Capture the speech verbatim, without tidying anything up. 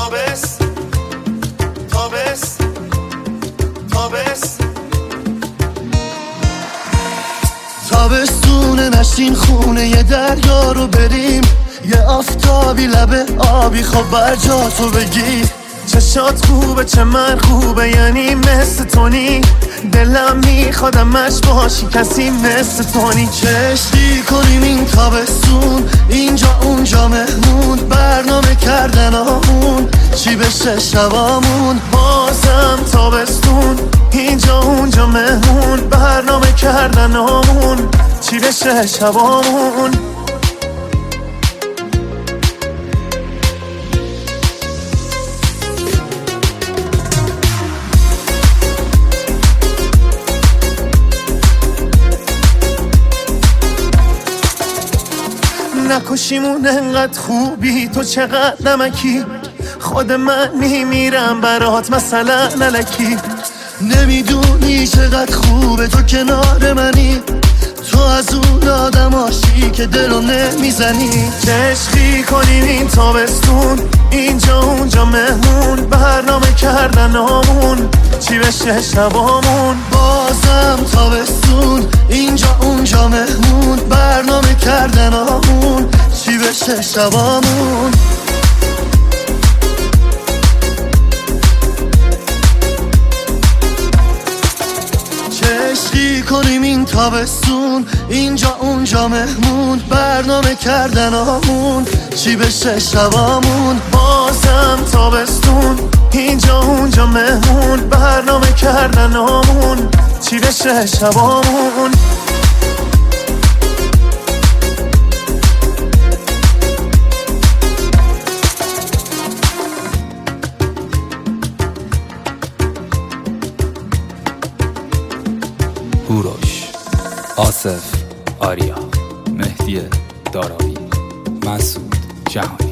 تابس تابس تابس تابستونه نشین خونه یه دریا رو بریم، یه آفتابی لبه آبی خب بر جا تو بگیر. چشات خوبه چه من خوبه یعنی مثل تونی، دلم میخوادم مش باشی کسی مثل تونی. چشتی کنیم این تابستون اینجا اونجا مهمون، برنامه کردن آمون چی بشه شبامون. بازم تابستون اینجا اونجا مهمون، برنامه کردن آمون چی بشه شبامون. نکشیمون انقدر خوبی تو چقدر نمکی، خود من میمیرم برات مثلا نلکی. نمیدونی چقدر خوبه تو کنار منی، تو از اون آدماشی که دلو نمیزنی. عشقی کنیم این تابستون اینجا اونجا مهمون، برنامه کردن آمون چی بشه شبامون. بازم تابستون اینجا اونجا مهمون، برنامه کردن آمون چی بشه شبامون. عشقی کنیم این تابستون اینجا اونجا مهمون، برنامه کردن آمون چی بشه شبامون. بازم تابستون اینجا اونجا مهمون، برنامه کردن آمون چی بشه شبامون. هوروش، آصف، آریا، مهدی داراوی، مسعود جهانی.